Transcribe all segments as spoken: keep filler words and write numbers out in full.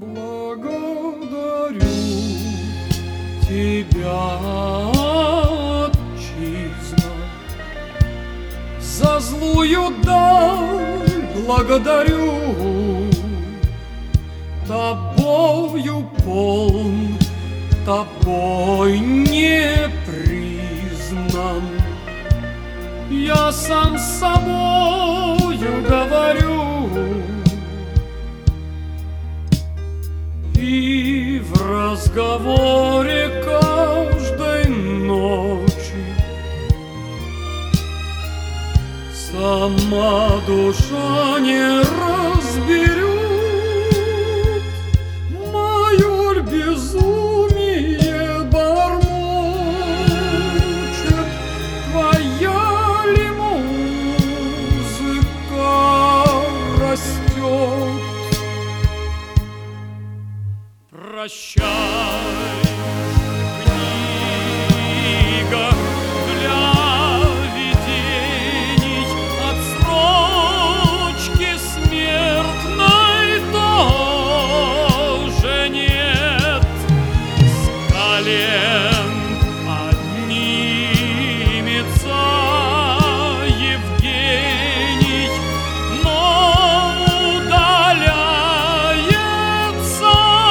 Благодарю тебя, отчизна, за злую даль благодарю. Тобою полн, тобой не признан. Я сам с собою говорю, и в разговоре каждой ночи сама душа не разберет мою безумие бормочет. Твоя ли музыка растет? Прощай, книга для видений, отсрочки смертной тоже нет. С колен поднимется Евгений, но удаляется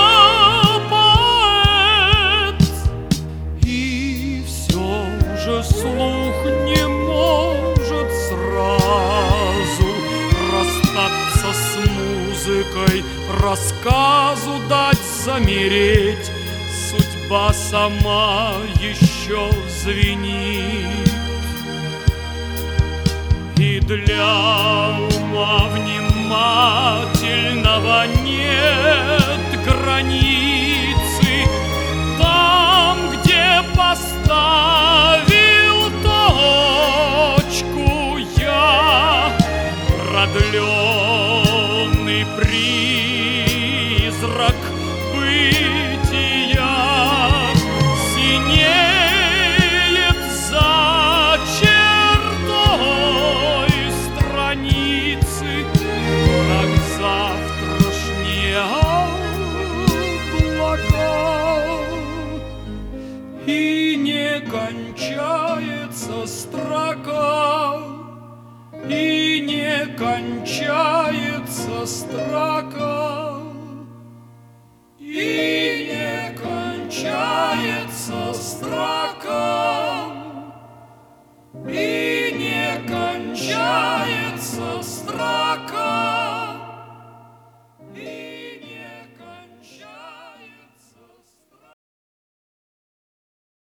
слух не может сразу расстаться с музыкой, рассказу дать замереть. Судьба сама еще звенит, и для ума внимательного нет границы. Там, где поставил точку я, продленный призрак бытия синеет за чертой страницы, как завтрашние облака. И не кончается строка, и не кончается строка.